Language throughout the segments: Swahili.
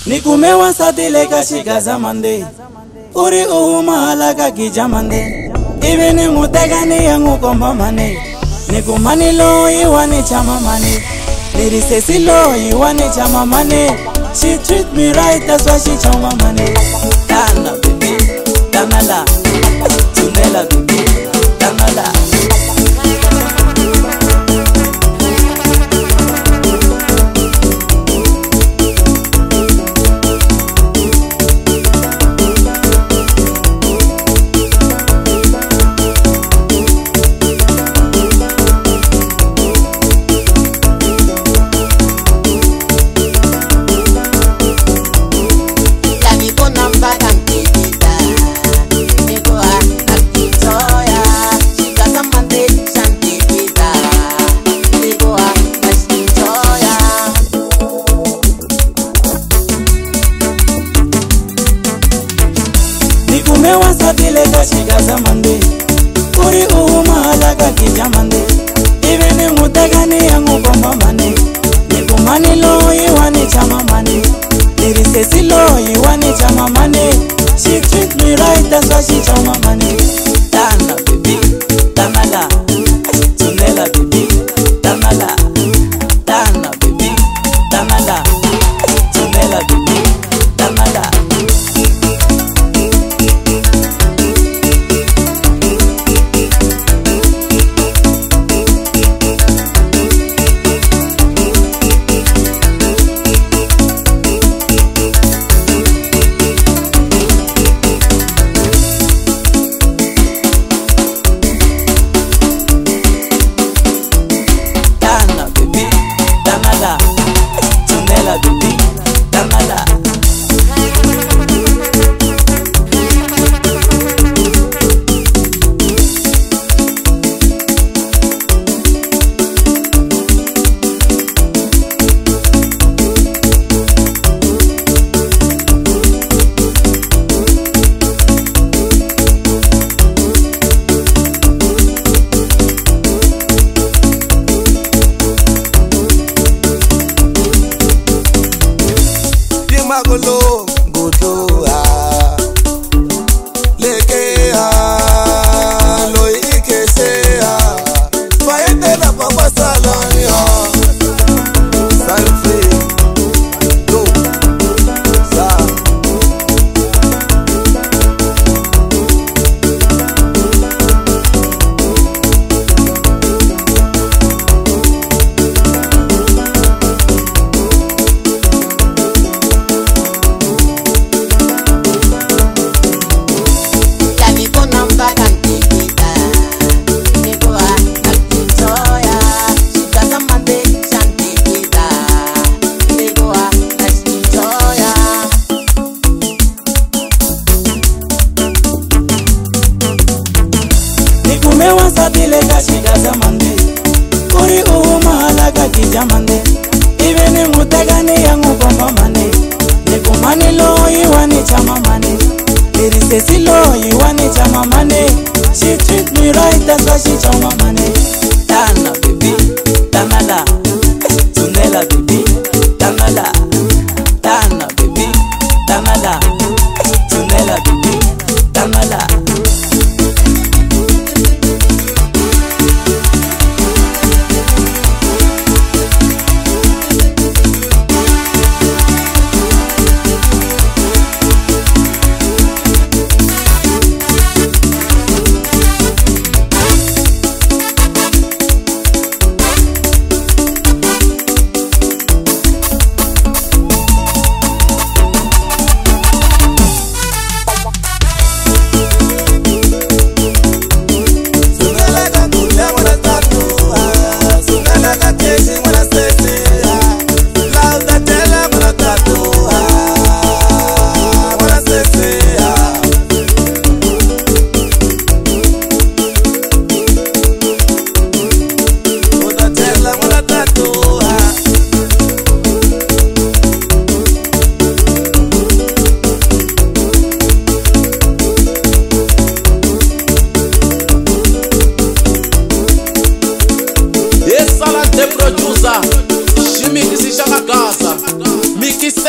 Nikumewa satile kashika zamande Uri uhumahala kaki jamande Ibini mutegani yangu komba mane Nikumani lo iwani chama mane Nirisesi lo iwani chama mane She treat me right, that's why she chama mane Tana baby, tanala Tunela baby, tanala Nikumewa satile kashika zamande Uri uhumahala kaki jamande Ibini mutegani yangu komba mane Nikumani lo iwani chama mane Nirisesi lo iwani chama mane She treat me right, that's why she chama mane Tana baby, tanala Tunela baby, tanala Tana baby, tanala Tunela baby, tanala Tunela baby, tanala Magolo goto ah leke ah lo ikese ah faete la papa salani ah salfe do sa Nikumewa satile kashika zamande Uri uhumahala kaki jamande Ibini mutegani yangu komba mane Nikumani lo iwani chama mane Nirisesi lo iwani chama mane She treat me right, that's why she chama mane Tana baby, tanala Tunela baby, tanala Tana baby, tanala Tunela baby, tanala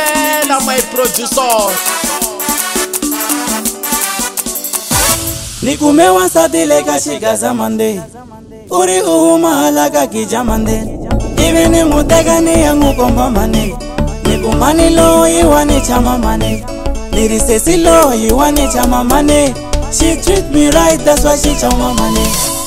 Mandela, my producer. Nikume wansati leka shikaza mande uri uhuma halaka kijamande ibini mutegani yangu komba mane nikumani lo iwani chama mane nirisesi lo iwani chama mane. She treat me right, that's why she chama mane.